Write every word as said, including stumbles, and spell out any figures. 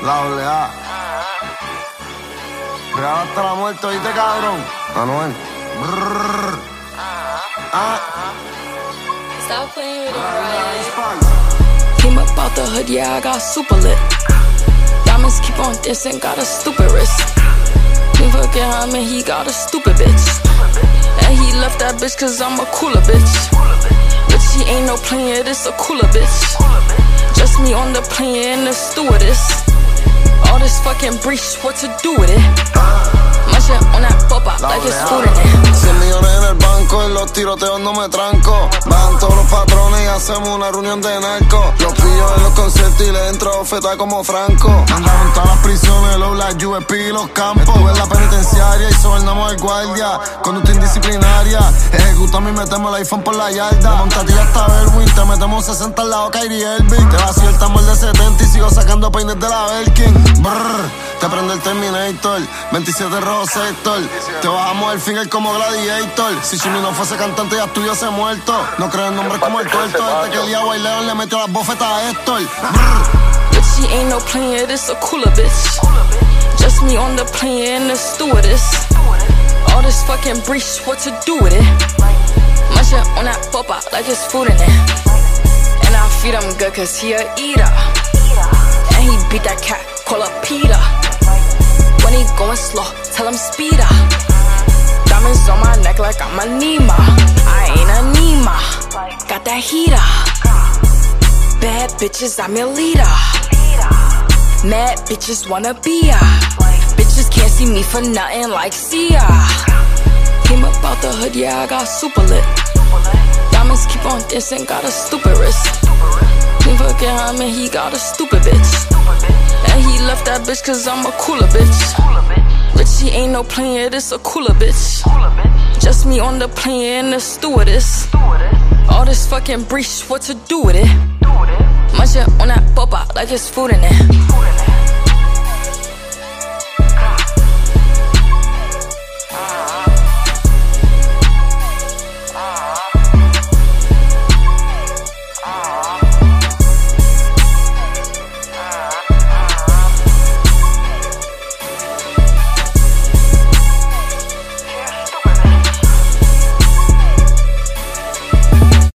La doble A. Real hasta la muerte, ¿oíste, cabrón? Anuel. Brrr. Ah. Stop playing with it. Came up out the hood, yeah, I got super lit. Diamonds keep on dancing, got a stupid wrist. Can't forget him and he got a stupid bitch. And he left that bitch cause I'm a cooler bitch. But she ain't no player, this a cooler bitch. Just me on the plane and the stewardess. All this fucking breach, what to do with it? My shit on that pop-up like it's food in it. cien millones en el banco, en los tiroteos no me tranco. Van todos los patrones y hacemos una reunión de narcos. Los pillo en los conciertos y le entro feta como Franco. Mandaron todas las prisiones, los Black U S P y los campos. Estuve en la penitenciaria y sobornamos al guardia. Conducta indisciplinaria, ejecutamos y metemos el iPhone por la yarda. Montatilla hasta Berwin, te metemos sesenta al lado Kyrie Irving. Te vacío el tambor de setenta y sigo sacando peines de la Belkin. Brrr, te prende el Terminator, veintisiete rojo sector. Te bajamos el finger como Gladiator. Si Chimmy no fuese cantante ya estuviese ese muerto. No creo en nombres como el tuerto. Desde que el Diablo y León le metió las bofetas a Héctor. But she ain't no player, this a cooler bitch. Just me on the plane and the stewardess. All this fucking breach, what to do with it? My shit on that pop-up like it's food in it. And I feed him good cause he a eater. And he beat that cat, call up Peter. When he going slow, tell him speed up. Diamonds on my neck like I'm a Nima. I ain't a Nima, got that heater. Bad bitches, I'm your leader. Mad bitches wanna be ya. Bitches can't see me for nothing like Sia. Came up out the hood, yeah, I got super lit. Diamonds keep on dancing, got a stupid wrist. Can't forget him and he got a stupid bitch. And he left that bitch cause I'm a cooler bitch. But she ain't no player, this a cooler bitch. Just me on the plane and the stewardess. All this fucking breach, what to do with it? My shit on that pop-up like it's food in it.